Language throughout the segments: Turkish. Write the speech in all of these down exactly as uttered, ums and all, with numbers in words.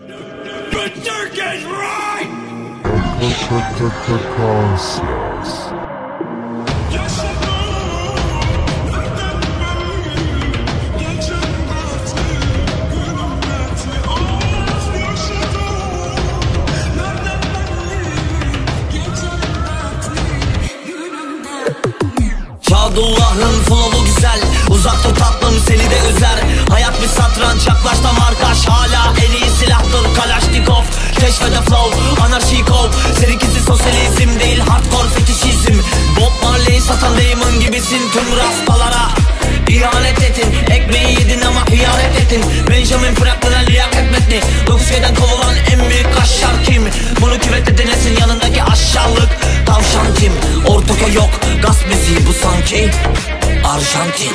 But Dirk is right! Conscious. Sadullah'ın flow'u güzel, uzak dur tatlım seni de üzer. Hayat bir satranç, yaklaşta markaş, hala en iyi silahtır Kalaşnikov. Keşfede flow, anarşi kov. Seninkisi sosyalizm değil, hardcore fetişizm. Bob Marley'i satan Damon gibisin. Tüm rastalara ihanet ettin, ekmeği yedin ama ihanet ettin. Benjamin Franklin'e liyakat metni. Dokuz köyden kovulan en büyük kaşar kim? Bunu küvette denesin yanındaki aşağılık tavşan kim? Ortaköy yok, gaz müziği bu sanki Arjantin.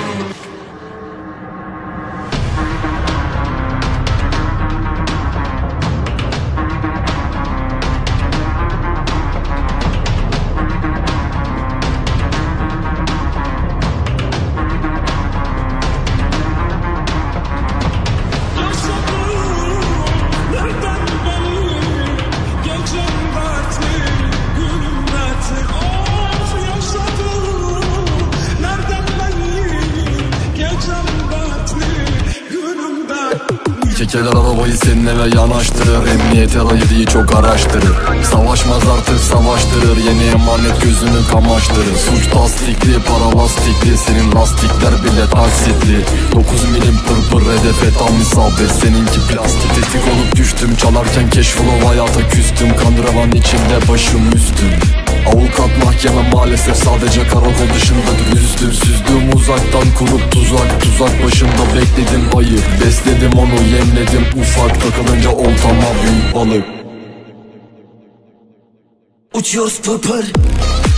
Çekeler arabayı senin eve yanaştırır. Emniyet yarayı çok araştırır. Savaşmaz artık savaştırır. Yeni emanet gözünü kamaştırır. Suç tasdikli, para lastikli. Senin lastikler bile taksitli. Dokuz milim pırpır hedefe tam isabet. Seninki plastik. Tetik olup düştüm çalarken keşfolo hayata küstüm. Kandıravan içinde başım üstüm. Avukat mahkeme maalesef sadece karakol dışındadır. Üzdüm süzdüm uzaktan kurup tuzak. Tuzak başında bekledim ayı. Besledim onu yemledim ufak. Takılınca oltama büyük balık. Uçuyoruz pırpır.